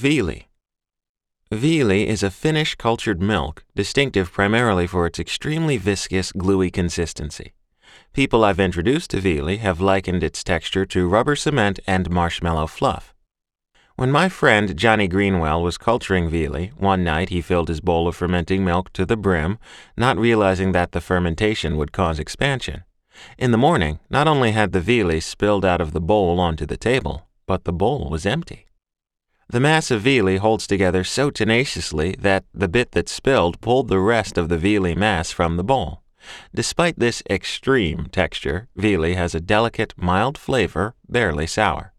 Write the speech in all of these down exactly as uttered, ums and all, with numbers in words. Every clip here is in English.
Viili. Viili is a Finnish cultured milk, distinctive primarily for its extremely viscous, gluey consistency. People I've introduced to Viili have likened its texture to rubber cement and marshmallow fluff. When my friend Johnny Greenwell was culturing Viili, one night he filled his bowl of fermenting milk to the brim, not realizing that the fermentation would cause expansion. In the morning, not only had the Viili spilled out of the bowl onto the table, but the bowl was empty. The mass of Viili holds together so tenaciously that the bit that spilled pulled the rest of the Viili mass from the bowl. Despite this extreme texture, Viili has a delicate, mild flavor, barely sour.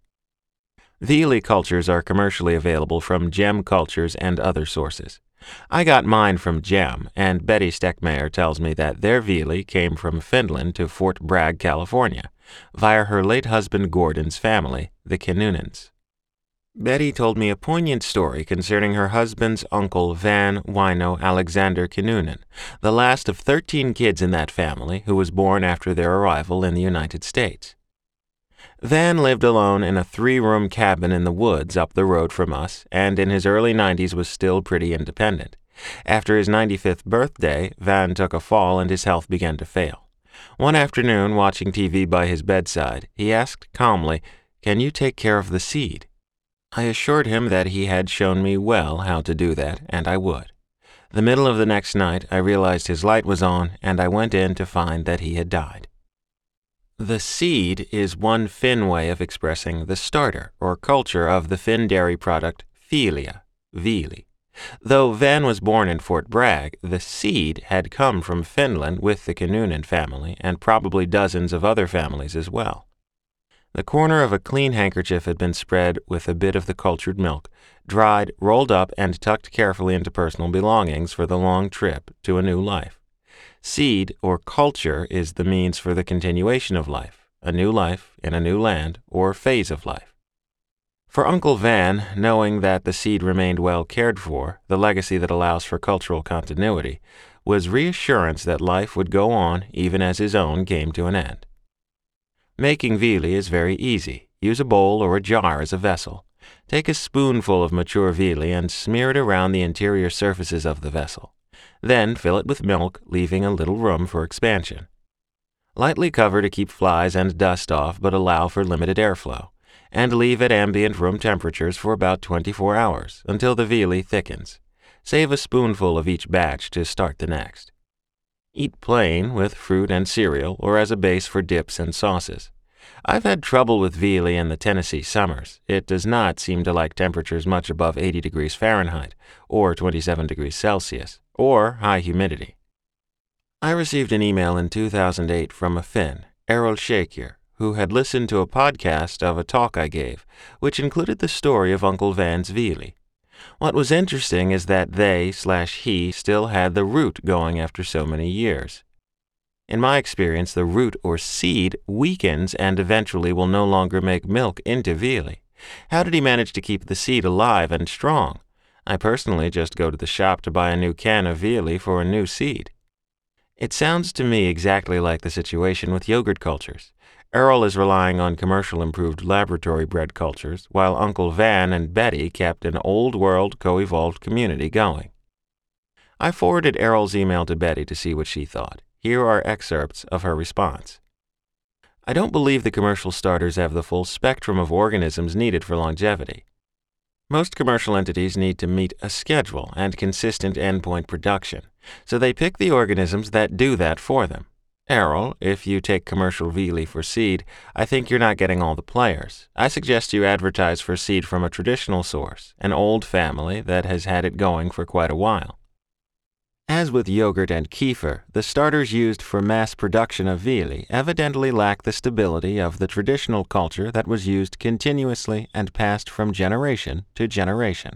Viili cultures are commercially available from Gem Cultures and other sources. I got mine from Gem, and Betty Steckmeyer tells me that their Viili came from Finland to Fort Bragg, California, via her late husband Gordon's family, the Kinnunens. Betty told me a poignant story concerning her husband's uncle Van Wino Alexander Kinnunen, the last of thirteen kids in that family who was born after their arrival in the United States. Van lived alone in a three-room cabin in the woods up the road from us, and in his early nineties was still pretty independent. After his ninety-fifth birthday, Van took a fall and his health began to fail. One afternoon, watching T V by his bedside, he asked calmly, "Can you take care of the seed?" I assured him that he had shown me well how to do that, and I would. The middle of the next night, I realized his light was on, and I went in to find that he had died. The seed is one Finn way of expressing the starter or culture of the Finn dairy product Filia, Viili. Though Van was born in Fort Bragg, the seed had come from Finland with the Kinnunen family and probably dozens of other families as well. The corner of a clean handkerchief had been spread with a bit of the cultured milk, dried, rolled up, and tucked carefully into personal belongings for the long trip to a new life. Seed, or culture, is the means for the continuation of life, a new life in a new land, or phase of life. For Uncle Van, knowing that the seed remained well cared for, the legacy that allows for cultural continuity, was reassurance that life would go on even as his own came to an end. Making Viili is very easy. Use a bowl or a jar as a vessel. Take a spoonful of mature Viili and smear it around the interior surfaces of the vessel. Then fill it with milk, leaving a little room for expansion. Lightly cover to keep flies and dust off, but allow for limited airflow, and leave at ambient room temperatures for about twenty-four hours until the Viili thickens. Save a spoonful of each batch to start the next. Eat plain with fruit and cereal or as a base for dips and sauces. I've had trouble with Viili in the Tennessee summers. It does not seem to like temperatures much above eighty degrees Fahrenheit or twenty-seven degrees Celsius or high humidity. I received an email in two thousand eight from a Finn, Errol Shakir, who had listened to a podcast of a talk I gave, which included the story of Uncle Van's Viili. What was interesting is that they slash he still had the root going after so many years. In my experience, the root or seed weakens and eventually will no longer make milk into Viili. How did he manage to keep the seed alive and strong? I personally just go to the shop to buy a new can of Viili for a new seed. It sounds to me exactly like the situation with yogurt cultures. Errol is relying on commercial improved laboratory bred cultures, while Uncle Van and Betty kept an old-world co-evolved community going. I forwarded Errol's email to Betty to see what she thought. Here are excerpts of her response. I don't believe the commercial starters have the full spectrum of organisms needed for longevity. Most commercial entities need to meet a schedule and consistent endpoint production, so they pick the organisms that do that for them. Errol, if you take commercial Viili for seed, I think you're not getting all the players. I suggest you advertise for seed from a traditional source, an old family that has had it going for quite a while. As with yogurt and kefir, the starters used for mass production of Viili evidently lack the stability of the traditional culture that was used continuously and passed from generation to generation.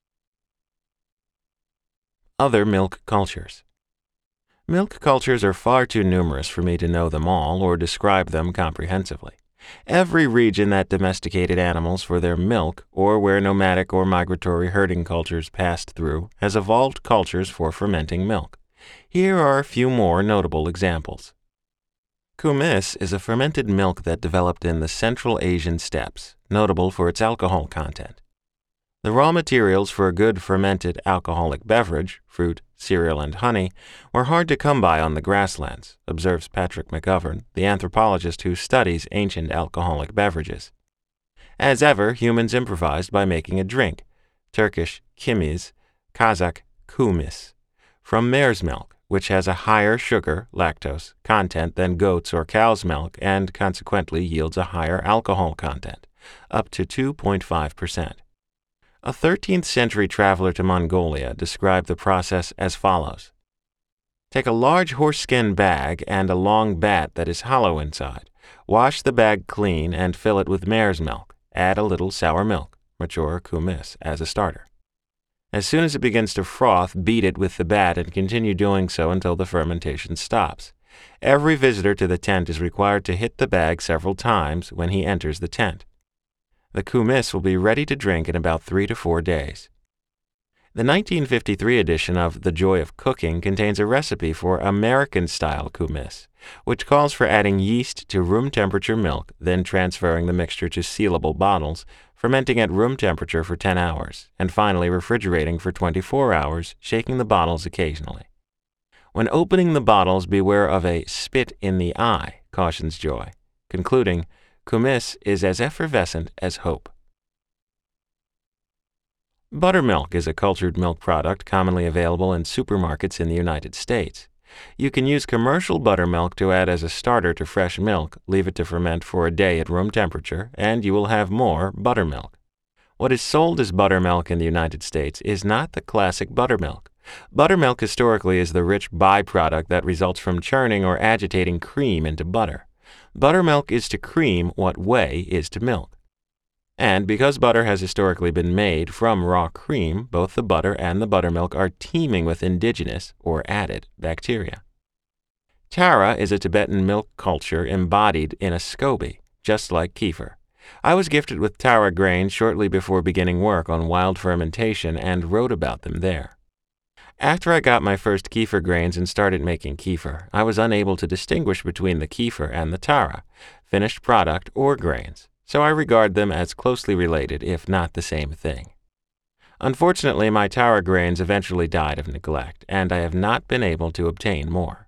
Other milk cultures. Milk cultures are far too numerous for me to know them all or describe them comprehensively. Every region that domesticated animals for their milk, or where nomadic or migratory herding cultures passed through, has evolved cultures for fermenting milk. Here are a few more notable examples. Kumis is a fermented milk that developed in the Central Asian steppes, notable for its alcohol content. The raw materials for a good fermented alcoholic beverage, fruit, cereal, and honey, were hard to come by on the grasslands, observes Patrick McGovern, the anthropologist who studies ancient alcoholic beverages. As ever, humans improvised by making a drink, Turkish kimiz, Kazakh kumis, from mare's milk, which has a higher sugar, lactose, content than goat's or cow's milk and consequently yields a higher alcohol content, up to two point five percent. A thirteenth century traveler to Mongolia described the process as follows. Take a large horse-skin bag and a long bat that is hollow inside. Wash the bag clean and fill it with mare's milk. Add a little sour milk, mature kumis, as a starter. As soon as it begins to froth, beat it with the bat and continue doing so until the fermentation stops. Every visitor to the tent is required to hit the bag several times when he enters the tent. The kumis will be ready to drink in about three to four days. The nineteen fifty-three edition of The Joy of Cooking contains a recipe for American-style kumis, which calls for adding yeast to room-temperature milk, then transferring the mixture to sealable bottles, fermenting at room temperature for ten hours, and finally refrigerating for twenty-four hours, shaking the bottles occasionally. When opening the bottles, beware of a spit in the eye, cautions Joy, concluding, kumis is as effervescent as hope. Buttermilk is a cultured milk product commonly available in supermarkets in the United States. You can use commercial buttermilk to add as a starter to fresh milk, leave it to ferment for a day at room temperature, and you will have more buttermilk. What is sold as buttermilk in the United States is not the classic buttermilk. Buttermilk historically is the rich byproduct that results from churning or agitating cream into butter. Buttermilk is to cream what whey is to milk. And because butter has historically been made from raw cream, both the butter and the buttermilk are teeming with indigenous, or added, bacteria. Tara is a Tibetan milk culture embodied in a SCOBY, just like kefir. I was gifted with Tara grains shortly before beginning work on wild fermentation and wrote about them there. After I got my first kefir grains and started making kefir, I was unable to distinguish between the kefir and the Tara, finished product or grains, so I regard them as closely related, if not the same thing. Unfortunately, my Tara grains eventually died of neglect, and I have not been able to obtain more.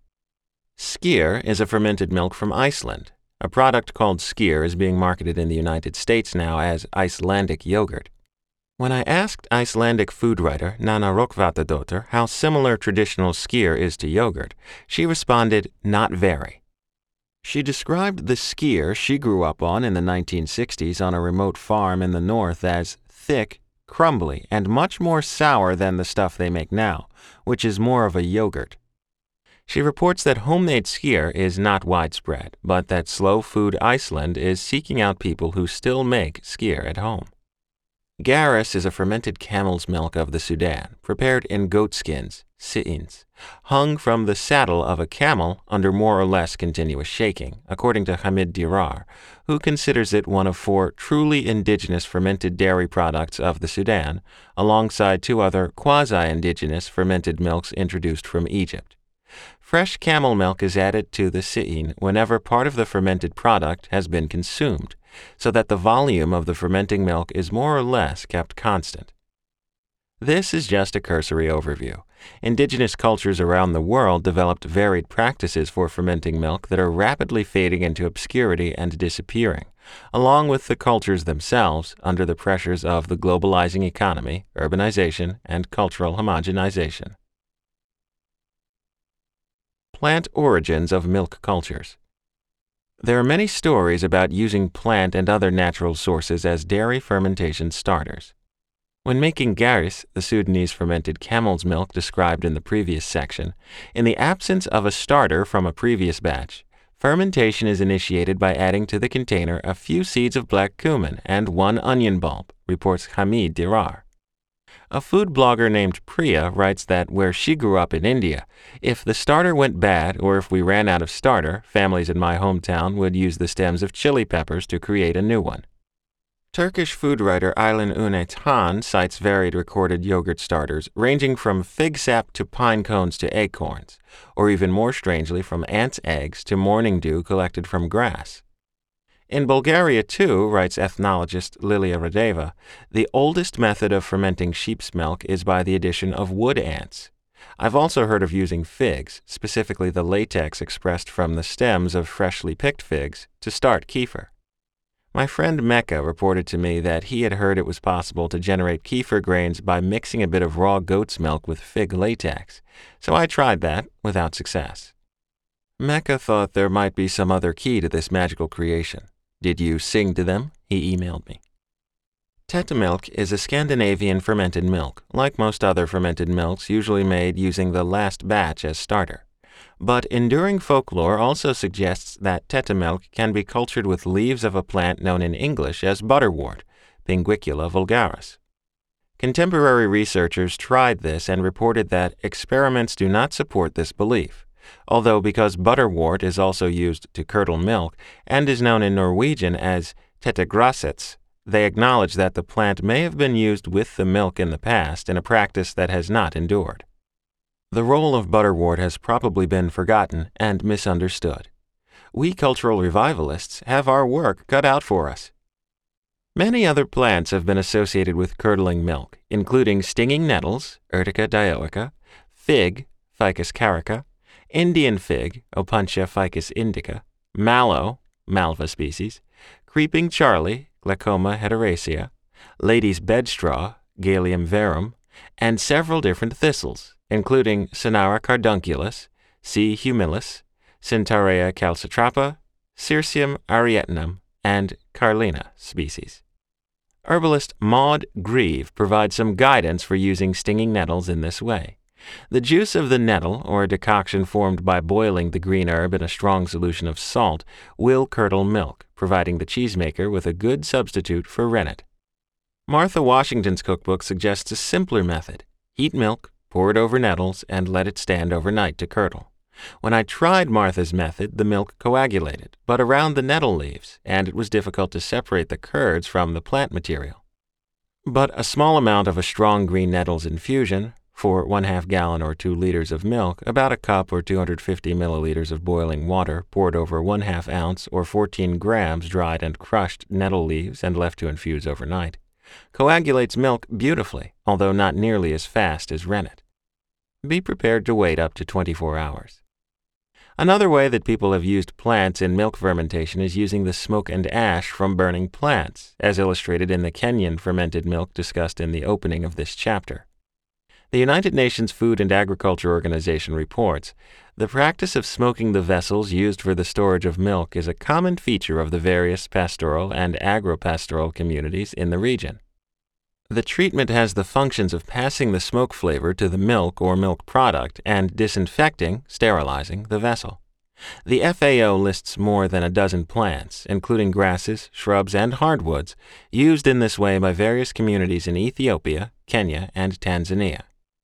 Skyr is a fermented milk from Iceland. A product called Skyr is being marketed in the United States now as Icelandic yogurt. When I asked Icelandic food writer Nanna Rökkvadardóttir how similar traditional Skyr is to yogurt, she responded, not very. She described the Skyr she grew up on in the nineteen sixties on a remote farm in the north as thick, crumbly, and much more sour than the stuff they make now, which is more of a yogurt. She reports that homemade Skyr is not widespread, but that Slow Food Iceland is seeking out people who still make Skyr at home. Garis is a fermented camel's milk of the Sudan, prepared in goatskins, si'ins, hung from the saddle of a camel under more or less continuous shaking, according to Hamid Dirar, who considers it one of four truly indigenous fermented dairy products of the Sudan, alongside two other quasi-indigenous fermented milks introduced from Egypt. Fresh camel milk is added to the si'in whenever part of the fermented product has been consumed, so that the volume of the fermenting milk is more or less kept constant. This is just a cursory overview. Indigenous cultures around the world developed varied practices for fermenting milk that are rapidly fading into obscurity and disappearing, along with the cultures themselves under the pressures of the globalizing economy, urbanization, and cultural homogenization. Plant origins of milk cultures. There are many stories about using plant and other natural sources as dairy fermentation starters. When making garis, the Sudanese fermented camel's milk described in the previous section, in the absence of a starter from a previous batch, fermentation is initiated by adding to the container a few seeds of black cumin and one onion bulb, reports Hamid Dirar. A food blogger named Priya writes that where she grew up in India, if the starter went bad or if we ran out of starter, families in my hometown would use the stems of chili peppers to create a new one. Turkish food writer Aylin Unet Han cites varied recorded yogurt starters ranging from fig sap to pine cones to acorns, or even more strangely from ants' eggs to morning dew collected from grass. In Bulgaria, too, writes ethnologist Lilia Radeva, the oldest method of fermenting sheep's milk is by the addition of wood ants. I've also heard of using figs, specifically the latex expressed from the stems of freshly picked figs, to start kefir. My friend Mecca reported to me that he had heard it was possible to generate kefir grains by mixing a bit of raw goat's milk with fig latex, so I tried that without success. Mecca thought there might be some other key to this magical creation. Did you sing to them? He emailed me. Tetemilk is a Scandinavian fermented milk, like most other fermented milks usually made using the last batch as starter. But enduring folklore also suggests that tetemilk can be cultured with leaves of a plant known in English as butterwort, Pinguicula vulgaris. Contemporary researchers tried this and reported that experiments do not support this belief, although because butterwort is also used to curdle milk and is known in Norwegian as tetegrasets, they acknowledge that the plant may have been used with the milk in the past in a practice that has not endured. The role of butterwort has probably been forgotten and misunderstood. We cultural revivalists have our work cut out for us. Many other plants have been associated with curdling milk, including stinging nettles, Urtica dioica, fig, Ficus carica, Indian fig, Opuntia ficus indica, mallow, Malva species, creeping charlie, Glaucoma heteracea, lady's bedstraw, Galium verum, and several different thistles, including Cynara cardunculus, C. humilis, Centaurea calcitrapa, Cirsium arietinum, and Carlina species. Herbalist Maud Grieve provides some guidance for using stinging nettles in this way. The juice of the nettle, or a decoction formed by boiling the green herb in a strong solution of salt, will curdle milk, providing the cheesemaker with a good substitute for rennet. Martha Washington's cookbook suggests a simpler method. Heat milk, pour it over nettles, and let it stand overnight to curdle. When I tried Martha's method, the milk coagulated, but around the nettle leaves, and it was difficult to separate the curds from the plant material. But a small amount of a strong green nettles infusion, for one half gallon or two liters of milk, about a cup or two hundred fifty milliliters of boiling water poured over one half ounce or fourteen grams dried and crushed nettle leaves and left to infuse overnight, coagulates milk beautifully, although not nearly as fast as rennet. Be prepared to wait up to twenty-four hours. Another way that people have used plants in milk fermentation is using the smoke and ash from burning plants, as illustrated in the Kenyan fermented milk discussed in the opening of this chapter. The United Nations Food and Agriculture Organization reports, the practice of smoking the vessels used for the storage of milk is a common feature of the various pastoral and agro-pastoral communities in the region. The treatment has the functions of passing the smoke flavor to the milk or milk product and disinfecting, sterilizing, the vessel. The F A O lists more than a dozen plants, including grasses, shrubs, and hardwoods, used in this way by various communities in Ethiopia, Kenya, and Tanzania.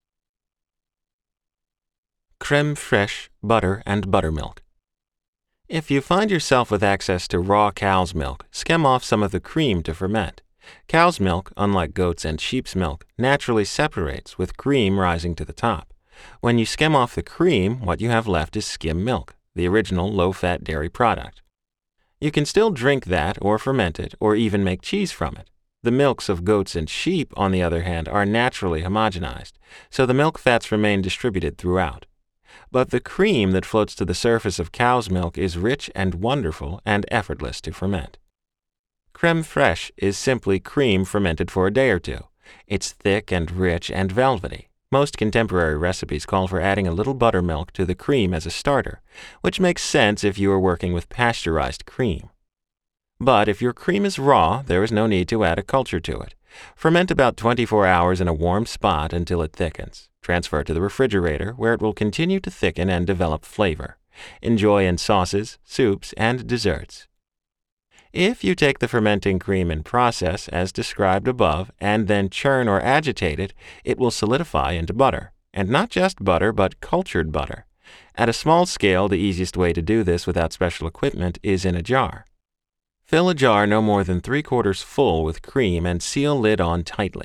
Crème fraîche, butter, and buttermilk. If you find yourself with access to raw cow's milk, skim off some of the cream to ferment. Cow's milk, unlike goat's and sheep's milk, naturally separates, with cream rising to the top. When you skim off the cream, what you have left is skim milk, the original low-fat dairy product. You can still drink that or ferment it or even make cheese from it. The milks of goats and sheep, on the other hand, are naturally homogenized, so the milk fats remain distributed throughout. But the cream that floats to the surface of cow's milk is rich and wonderful and effortless to ferment. Crème fraîche is simply cream fermented for a day or two. It's thick and rich and velvety. Most contemporary recipes call for adding a little buttermilk to the cream as a starter, which makes sense if you are working with pasteurized cream. But if your cream is raw, there is no need to add a culture to it. Ferment about twenty-four hours in a warm spot until it thickens. Transfer to the refrigerator, where it will continue to thicken and develop flavor. Enjoy in sauces, soups, and desserts. If you take the fermenting cream in process, as described above, and then churn or agitate it, it will solidify into butter. And not just butter, but cultured butter. At a small scale, the easiest way to do this without special equipment is in a jar. Fill a jar no more than three quarters full with cream and seal lid on tightly.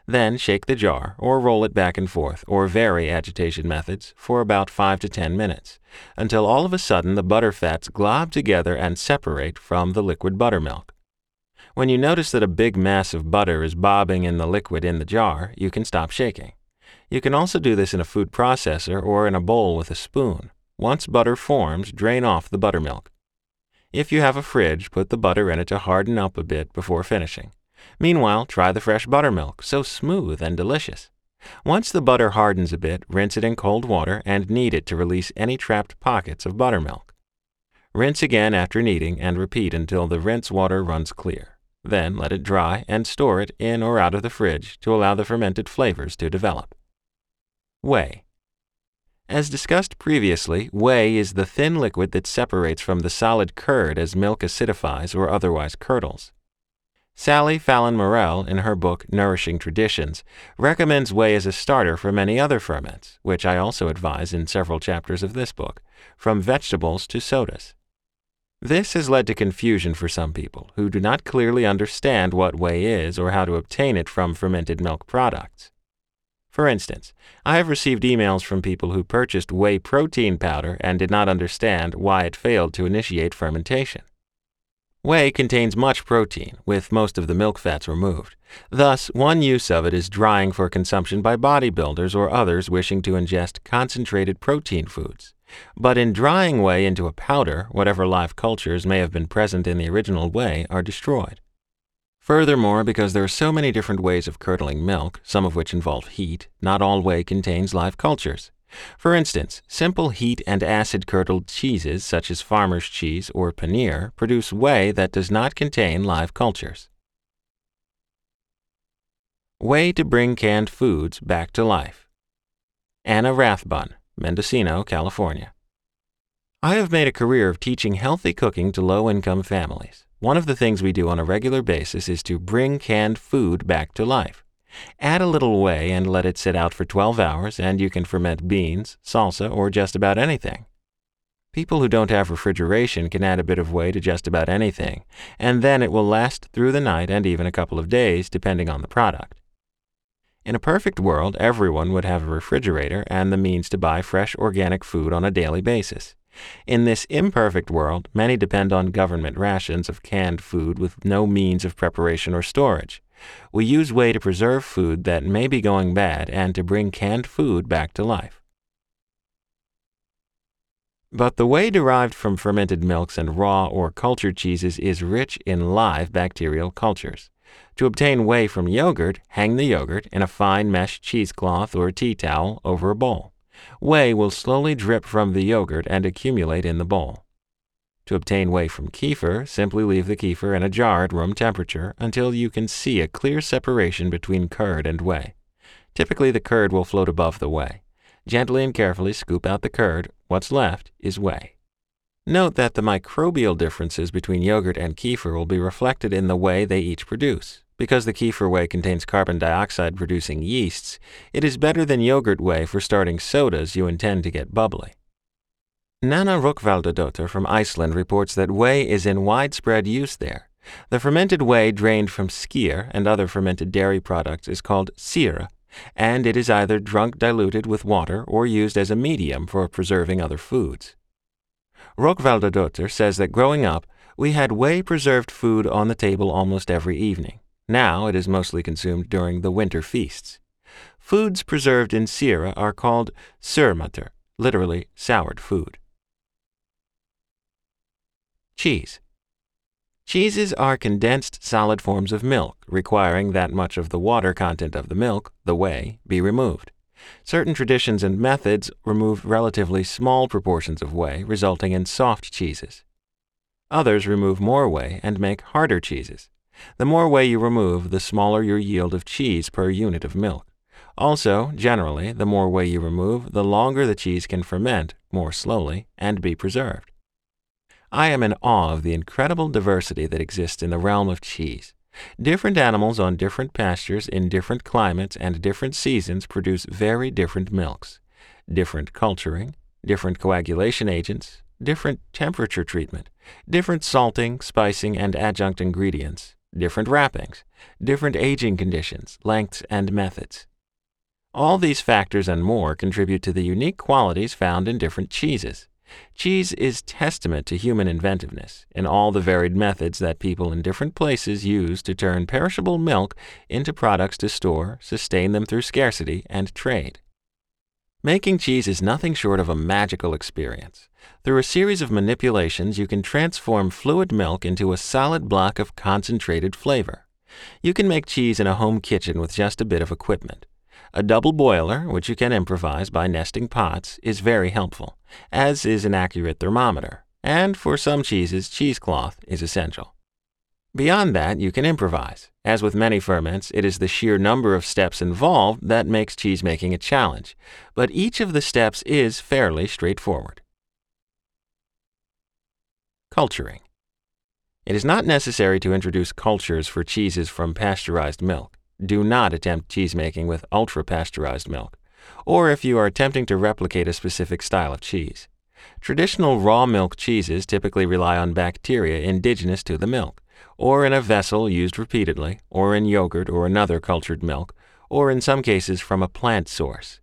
Then shake the jar or roll it back and forth or vary agitation methods for about five to ten minutes until all of a sudden the butter fats glob together and separate from the liquid buttermilk. When you notice that a big mass of butter is bobbing in the liquid in the jar, you can stop shaking. You can also do this in a food processor or in a bowl with a spoon. Once butter forms, drain off the buttermilk. If you have a fridge, put the butter in it to harden up a bit before finishing. Meanwhile, try the fresh buttermilk, so smooth and delicious. Once the butter hardens a bit, rinse it in cold water and knead it to release any trapped pockets of buttermilk. Rinse again after kneading and repeat until the rinse water runs clear. Then let it dry and store it in or out of the fridge to allow the fermented flavors to develop. Whey. As discussed previously, whey is the thin liquid that separates from the solid curd as milk acidifies or otherwise curdles. Sally Fallon Morell, in her book Nourishing Traditions, recommends whey as a starter for many other ferments, which I also advise in several chapters of this book, from vegetables to sodas. This has led to confusion for some people who do not clearly understand what whey is or how to obtain it from fermented milk products. For instance, I have received emails from people who purchased whey protein powder and did not understand why it failed to initiate fermentation. Whey contains much protein, with most of the milk fats removed. Thus, one use of it is drying for consumption by bodybuilders or others wishing to ingest concentrated protein foods. But in drying whey into a powder, whatever live cultures may have been present in the original whey are destroyed. Furthermore, because there are so many different ways of curdling milk, some of which involve heat, not all whey contains live cultures. For instance, simple heat and acid curdled cheeses such as farmer's cheese or paneer produce whey that does not contain live cultures. Whey to bring canned foods back to life. Anna Rathbun, Mendocino, California. I have made a career of teaching healthy cooking to low-income families. One of the things we do on a regular basis is to bring canned food back to life. Add a little whey and let it sit out for twelve hours, and you can ferment beans, salsa, or just about anything. People who don't have refrigeration can add a bit of whey to just about anything, and then it will last through the night and even a couple of days, depending on the product. In a perfect world, everyone would have a refrigerator and the means to buy fresh organic food on a daily basis. In this imperfect world, many depend on government rations of canned food with no means of preparation or storage. We use whey to preserve food that may be going bad and to bring canned food back to life. But the whey derived from fermented milks and raw or cultured cheeses is rich in live bacterial cultures. To obtain whey from yogurt, hang the yogurt in a fine mesh cheesecloth or tea towel over a bowl. Whey will slowly drip from the yogurt and accumulate in the bowl. To obtain whey from kefir, simply leave the kefir in a jar at room temperature until you can see a clear separation between curd and whey. Typically, the curd will float above the whey. Gently and carefully scoop out the curd. What's left is whey. Note that the microbial differences between yogurt and kefir will be reflected in the whey they each produce. Because the kefir whey contains carbon dioxide-producing yeasts, it is better than yogurt whey for starting sodas you intend to get bubbly. Nanna Rökkvaldadóttir from Iceland reports that whey is in widespread use there. The fermented whey drained from skyr and other fermented dairy products is called syra, and it is either drunk diluted with water or used as a medium for preserving other foods. Rökkvaldadóttir says that growing up, we had whey-preserved food on the table almost every evening. Now it is mostly consumed during the winter feasts. Foods preserved in syra are called surmatur, literally soured food. Cheese. Cheeses are condensed solid forms of milk, requiring that much of the water content of the milk, the whey, be removed. Certain traditions and methods remove relatively small proportions of whey, resulting in soft cheeses. Others remove more whey and make harder cheeses. The more whey you remove, the smaller your yield of cheese per unit of milk. Also, generally, the more whey you remove, the longer the cheese can ferment more slowly and be preserved. I am in awe of the incredible diversity that exists in the realm of cheese. Different animals on different pastures in different climates and different seasons produce very different milks. Different culturing, different coagulation agents, different temperature treatment, different salting, spicing, and adjunct ingredients, different wrappings, different aging conditions, lengths, and methods. All these factors and more contribute to the unique qualities found in different cheeses. Cheese is testament to human inventiveness in all the varied methods that people in different places use to turn perishable milk into products to store, sustain them through scarcity, and trade. Making cheese is nothing short of a magical experience. Through a series of manipulations, you can transform fluid milk into a solid block of concentrated flavor. You can make cheese in a home kitchen with just a bit of equipment. A double boiler, which you can improvise by nesting pots, is very helpful, as is an accurate thermometer, and for some cheeses, cheesecloth is essential. Beyond that, you can improvise. As with many ferments, it is the sheer number of steps involved that makes cheesemaking a challenge, but each of the steps is fairly straightforward. Culturing. It is not necessary to introduce cultures for cheeses from pasteurized milk. Do not attempt cheesemaking with ultra-pasteurized milk, or if you are attempting to replicate a specific style of cheese. Traditional raw milk cheeses typically rely on bacteria indigenous to the milk, or in a vessel used repeatedly, or in yogurt or another cultured milk, or in some cases from a plant source.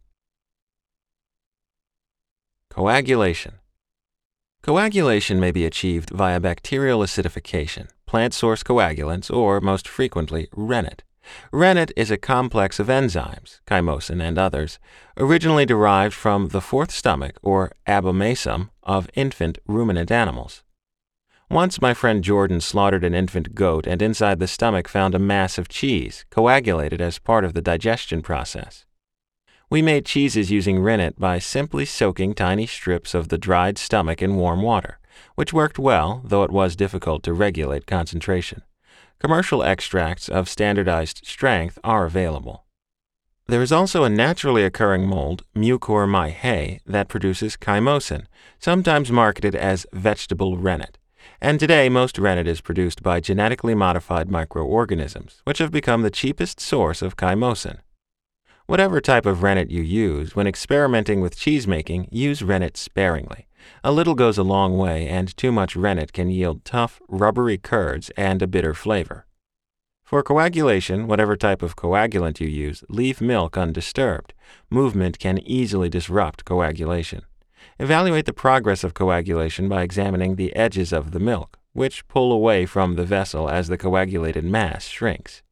Coagulation. Coagulation may be achieved via bacterial acidification, plant source coagulants, or, most frequently, rennet. Rennet is a complex of enzymes, chymosin and others, originally derived from the fourth stomach, or abomasum, of infant ruminant animals. Once my friend Jordan slaughtered an infant goat and inside the stomach found a mass of cheese, coagulated as part of the digestion process. We made cheeses using rennet by simply soaking tiny strips of the dried stomach in warm water, which worked well, though it was difficult to regulate concentration. Commercial extracts of standardized strength are available. There is also a naturally occurring mold, Mucor maihae, that produces chymosin, sometimes marketed as vegetable rennet. And today, most rennet is produced by genetically modified microorganisms, which have become the cheapest source of chymosin. Whatever type of rennet you use, when experimenting with cheesemaking, use rennet sparingly. A little goes a long way, and too much rennet can yield tough, rubbery curds and a bitter flavor. For coagulation, whatever type of coagulant you use, leave milk undisturbed. Movement can easily disrupt coagulation. Evaluate the progress of coagulation by examining the edges of the milk, which pull away from the vessel as the coagulated mass shrinks.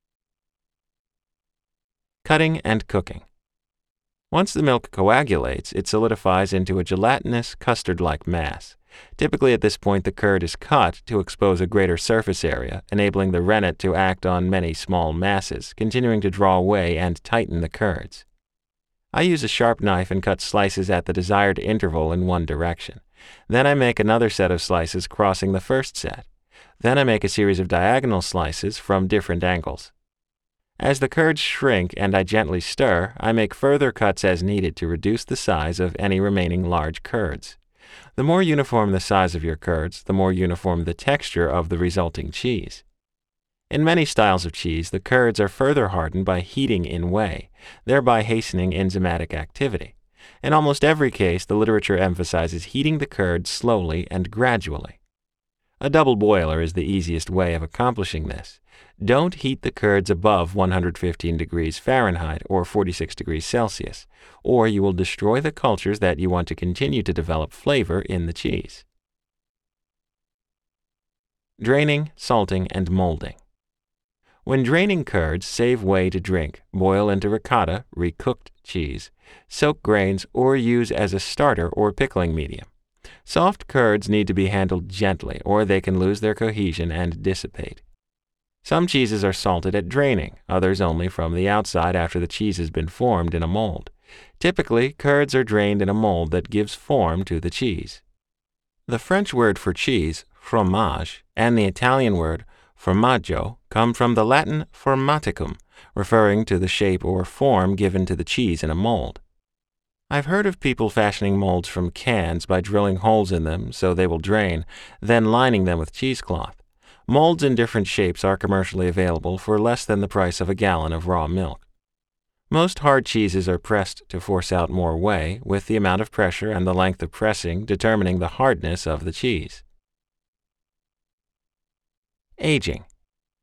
Cutting and cooking. Once the milk coagulates, it solidifies into a gelatinous, custard-like mass. Typically at this point the curd is cut to expose a greater surface area, enabling the rennet to act on many small masses, continuing to draw away and tighten the curds. I use a sharp knife and cut slices at the desired interval in one direction. Then I make another set of slices crossing the first set. Then I make a series of diagonal slices from different angles. As the curds shrink and I gently stir, I make further cuts as needed to reduce the size of any remaining large curds. The more uniform the size of your curds, the more uniform the texture of the resulting cheese. In many styles of cheese, the curds are further hardened by heating in whey, thereby hastening enzymatic activity. In almost every case, the literature emphasizes heating the curds slowly and gradually. A double boiler is the easiest way of accomplishing this. Don't heat the curds above one hundred fifteen degrees Fahrenheit or forty-six degrees Celsius, or you will destroy the cultures that you want to continue to develop flavor in the cheese. Draining, salting, and molding. When draining curds, save whey to drink, boil into ricotta, recooked cheese, soak grains, or use as a starter or pickling medium. Soft curds need to be handled gently, or they can lose their cohesion and dissipate. Some cheeses are salted at draining, others only from the outside after the cheese has been formed in a mold. Typically, curds are drained in a mold that gives form to the cheese. The French word for cheese, fromage, and the Italian word formaggio come from the Latin formaticum, referring to the shape or form given to the cheese in a mold. I've heard of people fashioning molds from cans by drilling holes in them so they will drain, then lining them with cheesecloth. Molds in different shapes are commercially available for less than the price of a gallon of raw milk. Most hard cheeses are pressed to force out more whey, with the amount of pressure and the length of pressing determining the hardness of the cheese. Aging.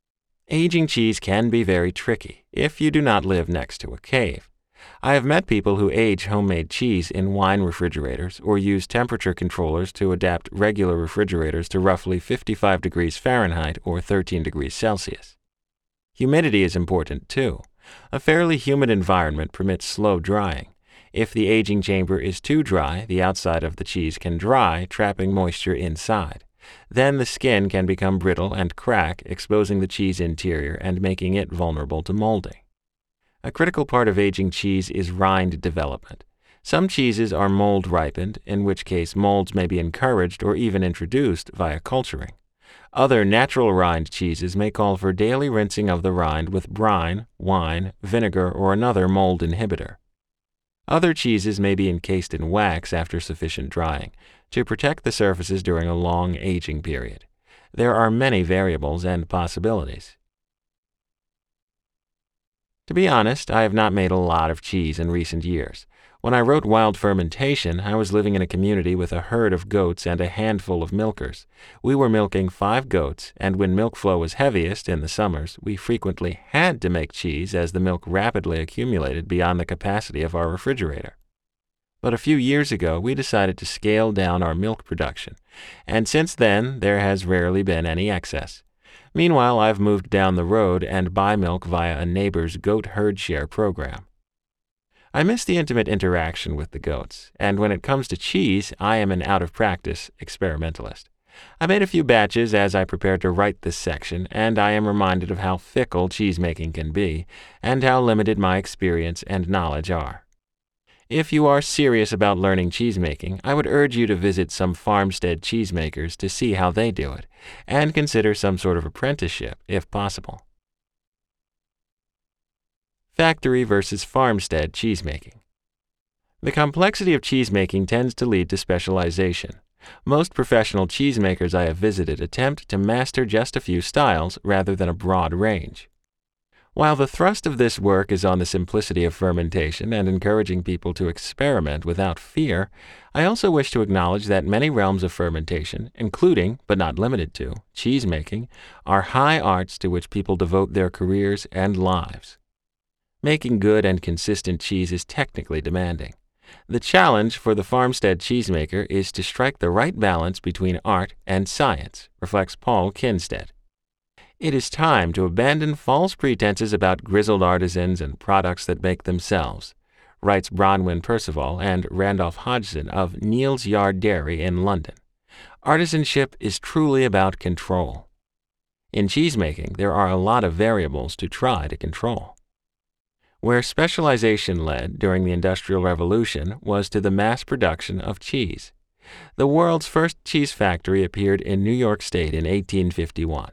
Aging cheese can be very tricky if you do not live next to a cave. I have met people who age homemade cheese in wine refrigerators or use temperature controllers to adapt regular refrigerators to roughly fifty-five degrees Fahrenheit or thirteen degrees Celsius. Humidity is important too. A fairly humid environment permits slow drying. If the aging chamber is too dry, the outside of the cheese can dry, trapping moisture inside. Then the skin can become brittle and crack, exposing the cheese interior and making it vulnerable to molding. A critical part of aging cheese is rind development. Some cheeses are mold ripened, in which case molds may be encouraged or even introduced via culturing. Other natural rind cheeses may call for daily rinsing of the rind with brine, wine, vinegar, or another mold inhibitor. Other cheeses may be encased in wax after sufficient drying to protect the surfaces during a long aging period. There are many variables and possibilities. To be honest, I have not made a lot of cheese in recent years. When I wrote Wild Fermentation, I was living in a community with a herd of goats and a handful of milkers. We were milking five goats, and when milk flow was heaviest in the summers, we frequently had to make cheese as the milk rapidly accumulated beyond the capacity of our refrigerator. But a few years ago, we decided to scale down our milk production, and since then, there has rarely been any excess. Meanwhile, I've moved down the road and buy milk via a neighbor's goat herd share program. I miss the intimate interaction with the goats, and when it comes to cheese, I am an out-of-practice experimentalist. I made a few batches as I prepared to write this section, and I am reminded of how fickle cheesemaking can be, and how limited my experience and knowledge are. If you are serious about learning cheesemaking, I would urge you to visit some farmstead cheesemakers to see how they do it, and consider some sort of apprenticeship if possible. Factory versus farmstead cheesemaking. The complexity of cheesemaking tends to lead to specialization. Most professional cheesemakers I have visited attempt to master just a few styles rather than a broad range. While the thrust of this work is on the simplicity of fermentation and encouraging people to experiment without fear, I also wish to acknowledge that many realms of fermentation, including, but not limited to, cheesemaking, are high arts to which people devote their careers and lives. Making good and consistent cheese is technically demanding. The challenge for the farmstead cheesemaker is to strike the right balance between art and science, reflects Paul Kinstead. It is time to abandon false pretenses about grizzled artisans and products that make themselves, writes Bronwyn Percival and Randolph Hodgson of Neal's Yard Dairy in London. Artisanship is truly about control. In cheesemaking, there are a lot of variables to try to control. Where specialization led during the Industrial Revolution was to the mass production of cheese. The world's first cheese factory appeared in New York State in eighteen fifty-one.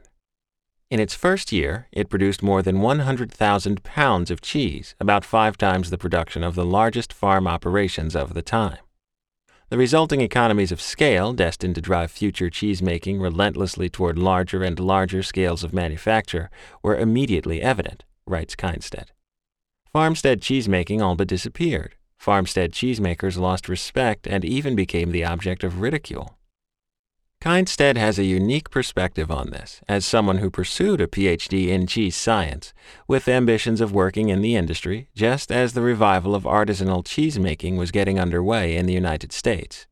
In its first year, it produced more than one hundred thousand pounds of cheese, about five times the production of the largest farm operations of the time. The resulting economies of scale, destined to drive future cheesemaking relentlessly toward larger and larger scales of manufacture, were immediately evident, writes Kinstead. Farmstead cheesemaking all but disappeared. Farmstead cheesemakers lost respect and even became the object of ridicule. Kinstead has a unique perspective on this, as someone who pursued a P H D in cheese science, with ambitions of working in the industry, just as the revival of artisanal cheesemaking was getting underway in the United States.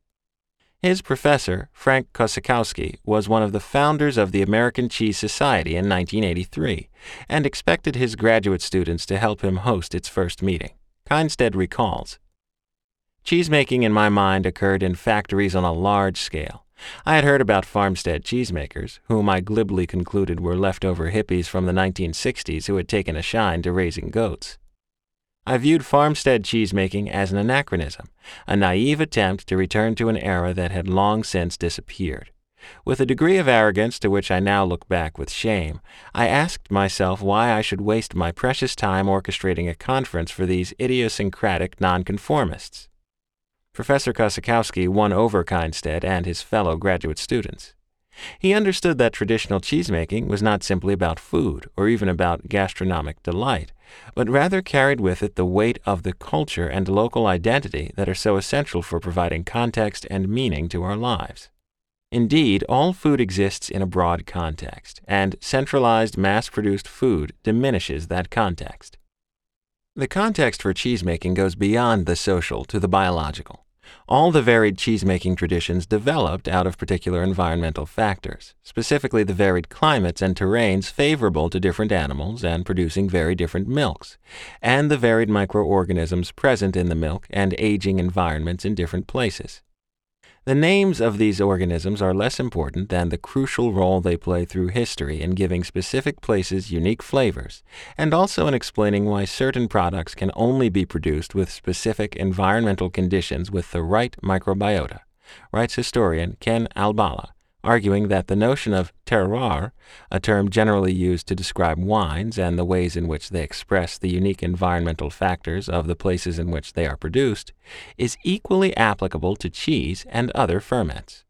His professor, Frank Kosakowski, was one of the founders of the American Cheese Society in nineteen eighty-three, and expected his graduate students to help him host its first meeting. Kinstead recalls, "Cheesemaking in my mind occurred in factories on a large scale. I had heard about farmstead cheesemakers, whom I glibly concluded were leftover hippies from the nineteen sixties who had taken a shine to raising goats. I viewed farmstead cheesemaking as an anachronism, a naive attempt to return to an era that had long since disappeared. With a degree of arrogance to which I now look back with shame, I asked myself why I should waste my precious time orchestrating a conference for these idiosyncratic nonconformists." Professor Kosakowski won over Kinstead and his fellow graduate students. He understood that traditional cheesemaking was not simply about food or even about gastronomic delight, but rather carried with it the weight of the culture and local identity that are so essential for providing context and meaning to our lives. Indeed, all food exists in a broad context, and centralized mass-produced food diminishes that context. The context for cheesemaking goes beyond the social to the biological. All the varied cheesemaking traditions developed out of particular environmental factors, specifically the varied climates and terrains favorable to different animals and producing very different milks, and the varied microorganisms present in the milk and aging environments in different places. The names of these organisms are less important than the crucial role they play through history in giving specific places unique flavors, and also in explaining why certain products can only be produced with specific environmental conditions with the right microbiota, writes historian Ken Albala, arguing that the notion of terroir, a term generally used to describe wines and the ways in which they express the unique environmental factors of the places in which they are produced, is equally applicable to cheese and other ferments.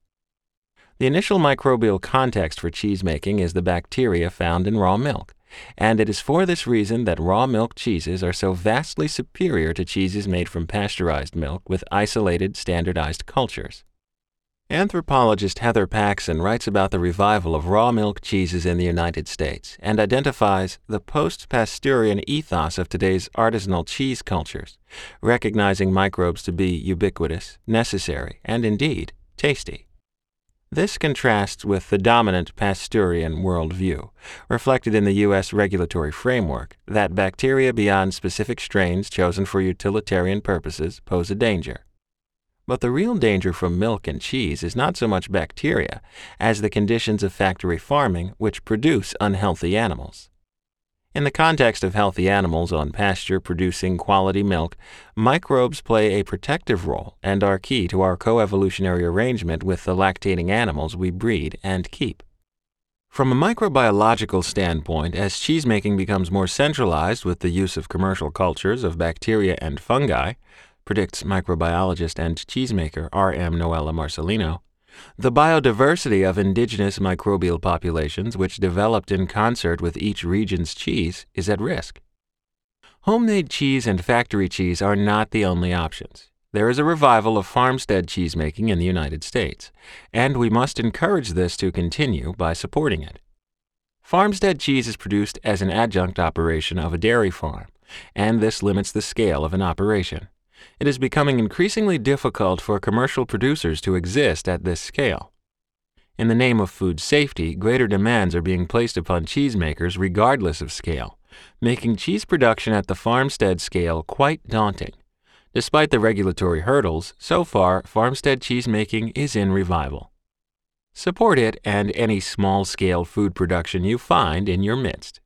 The initial microbial context for cheesemaking is the bacteria found in raw milk, and it is for this reason that raw milk cheeses are so vastly superior to cheeses made from pasteurized milk with isolated, standardized cultures. Anthropologist Heather Paxson writes about the revival of raw milk cheeses in the United States and identifies the post-Pasteurian ethos of today's artisanal cheese cultures, recognizing microbes to be ubiquitous, necessary, and indeed tasty. This contrasts with the dominant Pasteurian worldview, reflected in the U S regulatory framework, that bacteria beyond specific strains chosen for utilitarian purposes pose a danger. But the real danger from milk and cheese is not so much bacteria as the conditions of factory farming which produce unhealthy animals. In the context of healthy animals on pasture producing quality milk, microbes play a protective role and are key to our coevolutionary arrangement with the lactating animals we breed and keep. From a microbiological standpoint, as cheesemaking becomes more centralized with the use of commercial cultures of bacteria and fungi, predicts microbiologist and cheesemaker R M Noella Marcelino, the biodiversity of indigenous microbial populations which developed in concert with each region's cheese is at risk. Homemade cheese and factory cheese are not the only options. There is a revival of farmstead cheesemaking in the United States, and we must encourage this to continue by supporting it. Farmstead cheese is produced as an adjunct operation of a dairy farm, and this limits the scale of an operation. It is becoming increasingly difficult for commercial producers to exist at this scale. In the name of food safety, greater demands are being placed upon cheesemakers regardless of scale, making cheese production at the farmstead scale quite daunting. Despite the regulatory hurdles, so far, farmstead cheesemaking is in revival. Support it and any small-scale food production you find in your midst.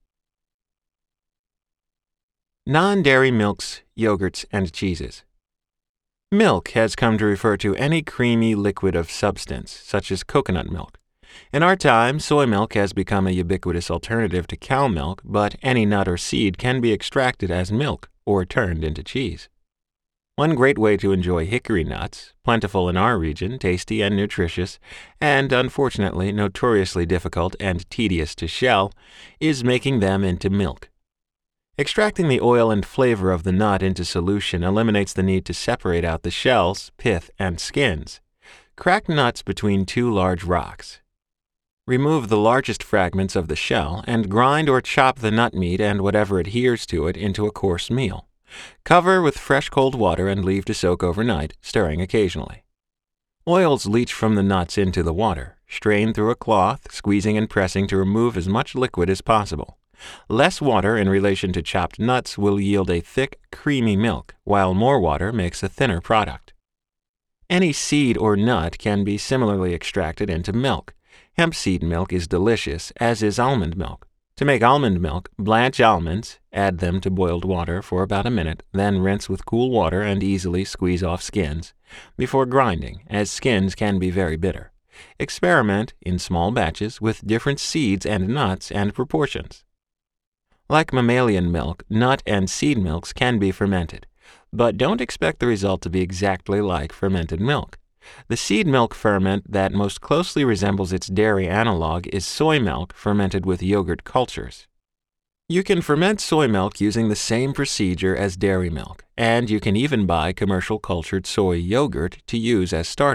Non-dairy milks, yogurts, and cheeses. Milk has come to refer to any creamy liquid of substance, such as coconut milk. In our time, soy milk has become a ubiquitous alternative to cow milk, but any nut or seed can be extracted as milk or turned into cheese. One great way to enjoy hickory nuts, plentiful in our region, tasty and nutritious, and unfortunately notoriously difficult and tedious to shell, is making them into milk. Extracting the oil and flavor of the nut into solution eliminates the need to separate out the shells, pith, and skins. Crack nuts between two large rocks. Remove the largest fragments of the shell and grind or chop the nut meat and whatever adheres to it into a coarse meal. Cover with fresh cold water and leave to soak overnight, stirring occasionally. Oils leach from the nuts into the water. Strain through a cloth, squeezing and pressing to remove as much liquid as possible. Less water in relation to chopped nuts will yield a thick, creamy milk, while more water makes a thinner product. Any seed or nut can be similarly extracted into milk. Hemp seed milk is delicious, as is almond milk. To make almond milk, blanch almonds, add them to boiled water for about a minute, then rinse with cool water and easily squeeze off skins, before grinding, as skins can be very bitter. Experiment, in small batches, with different seeds and nuts and proportions. Like mammalian milk, nut and seed milks can be fermented, but don't expect the result to be exactly like fermented milk. The seed milk ferment that most closely resembles its dairy analog is soy milk fermented with yogurt cultures. You can ferment soy milk using the same procedure as dairy milk, and you can even buy commercial cultured soy yogurt to use as starter.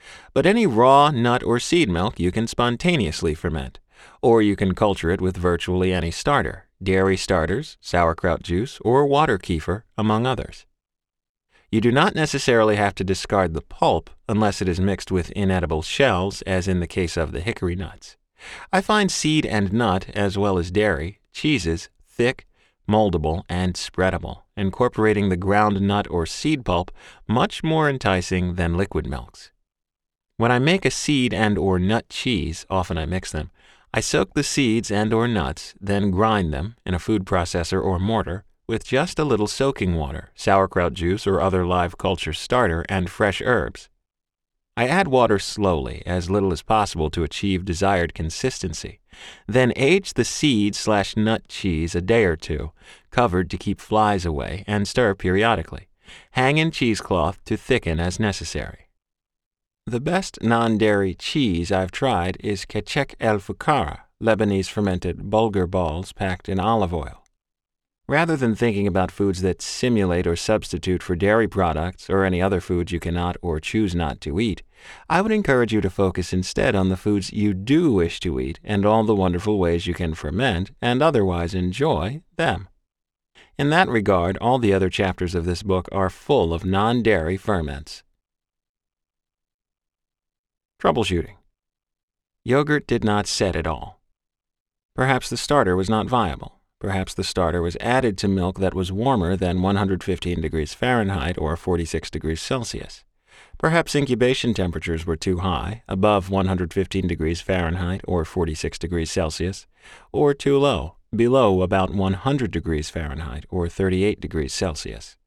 But any raw nut or seed milk you can spontaneously ferment, or you can culture it with virtually any starter, dairy starters, sauerkraut juice, or water kefir, among others. You do not necessarily have to discard the pulp unless it is mixed with inedible shells, as in the case of the hickory nuts. I find seed and nut, as well as dairy, cheeses, thick, moldable, and spreadable, incorporating the ground nut or seed pulp much more enticing than liquid milks. When I make a seed and or nut cheese, often I mix them, I soak the seeds and or nuts, then grind them in a food processor or mortar with just a little soaking water, sauerkraut juice or other live culture starter, and fresh herbs. I add water slowly, as little as possible to achieve desired consistency, then age the seed slash nut cheese a day or two, covered to keep flies away, and stir periodically. Hang in cheesecloth to thicken as necessary. The best non-dairy cheese I've tried is Kechek El Fukara, Lebanese fermented bulgur balls packed in olive oil. Rather than thinking about foods that simulate or substitute for dairy products or any other foods you cannot or choose not to eat, I would encourage you to focus instead on the foods you do wish to eat and all the wonderful ways you can ferment and otherwise enjoy them. In that regard, all the other chapters of this book are full of non-dairy ferments. Troubleshooting. Yogurt did not set at all. Perhaps the starter was not viable. Perhaps the starter was added to milk that was warmer than one hundred fifteen degrees Fahrenheit or forty-six degrees Celsius. Perhaps incubation temperatures were too high, above one hundred fifteen degrees Fahrenheit or forty-six degrees Celsius, or too low, below about one hundred degrees Fahrenheit or thirty-eight degrees Celsius.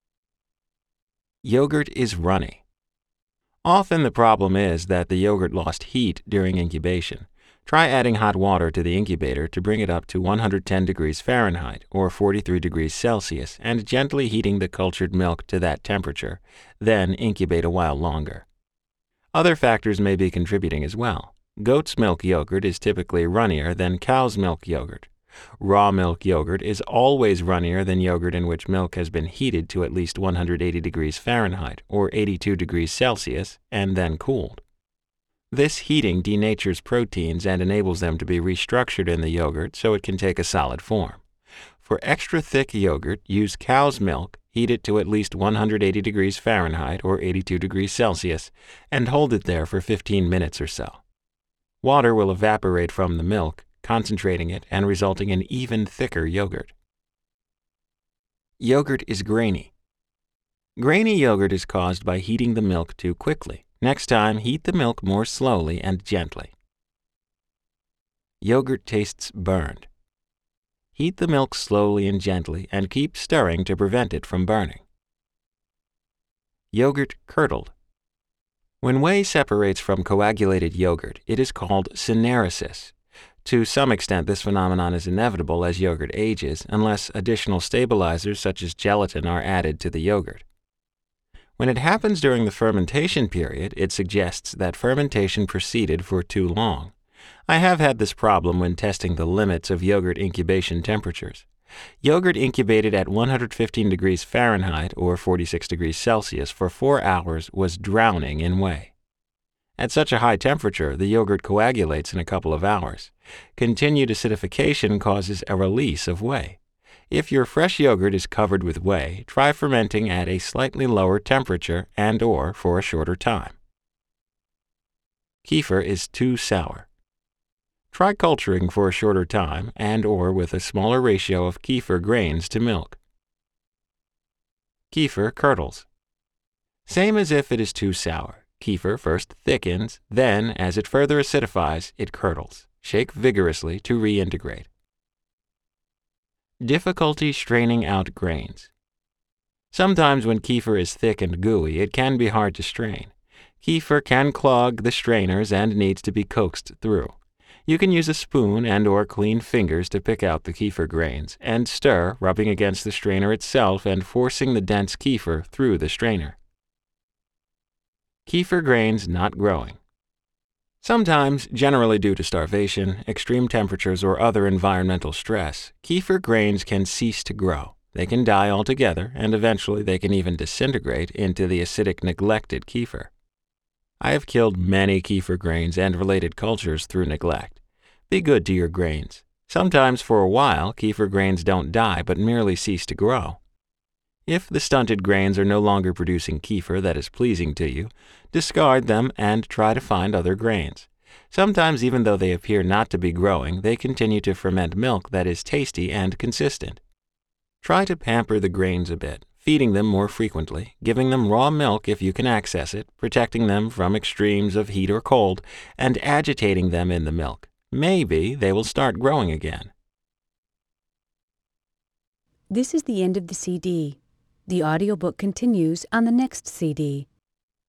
Yogurt is runny. Often the problem is that the yogurt lost heat during incubation. Try adding hot water to the incubator to bring it up to one hundred ten degrees Fahrenheit or forty-three degrees Celsius and gently heating the cultured milk to that temperature, then incubate a while longer. Other factors may be contributing as well. Goat's milk yogurt is typically runnier than cow's milk yogurt. Raw milk yogurt is always runnier than yogurt in which milk has been heated to at least one hundred eighty degrees Fahrenheit or eighty-two degrees Celsius and then cooled. This heating denatures proteins and enables them to be restructured in the yogurt so it can take a solid form. For extra thick yogurt, use cow's milk, heat it to at least one hundred eighty degrees Fahrenheit or eighty-two degrees Celsius, and hold it there for fifteen minutes or so. Water will evaporate from the milk, concentrating it and resulting in even thicker yogurt. Yogurt is grainy. Grainy yogurt is caused by heating the milk too quickly. Next time, heat the milk more slowly and gently. Yogurt tastes burned. Heat the milk slowly and gently and keep stirring to prevent it from burning. Yogurt curdled. When whey separates from coagulated yogurt, it is called syneresis. To some extent, this phenomenon is inevitable as yogurt ages, unless additional stabilizers such as gelatin are added to the yogurt. When it happens during the fermentation period, it suggests that fermentation proceeded for too long. I have had this problem when testing the limits of yogurt incubation temperatures. Yogurt incubated at one hundred fifteen degrees Fahrenheit or forty-six degrees Celsius for four hours was drowning in whey. At such a high temperature, the yogurt coagulates in a couple of hours. Continued acidification causes a release of whey. If your fresh yogurt is covered with whey, try fermenting at a slightly lower temperature and or for a shorter time. Kefir is too sour. Try culturing for a shorter time and or with a smaller ratio of kefir grains to milk. Kefir curdles. Same as if it is too sour. Kefir first thickens, then, as it further acidifies, it curdles. Shake vigorously to reintegrate. Difficulty straining out grains. Sometimes when kefir is thick and gooey, it can be hard to strain. Kefir can clog the strainers and needs to be coaxed through. You can use a spoon and or clean fingers to pick out the kefir grains and stir, rubbing against the strainer itself and forcing the dense kefir through the strainer. Kefir grains not growing. Sometimes, generally due to starvation, extreme temperatures, or other environmental stress, kefir grains can cease to grow. They can die altogether, and eventually they can even disintegrate into the acidic neglected kefir. I have killed many kefir grains and related cultures through neglect. Be good to your grains. Sometimes for a while, kefir grains don't die but merely cease to grow. If the stunted grains are no longer producing kefir that is pleasing to you, discard them and try to find other grains. Sometimes, even though they appear not to be growing, they continue to ferment milk that is tasty and consistent. Try to pamper the grains a bit, feeding them more frequently, giving them raw milk if you can access it, protecting them from extremes of heat or cold, and agitating them in the milk. Maybe they will start growing again. This is the end of the C D. The audiobook continues on the next C D.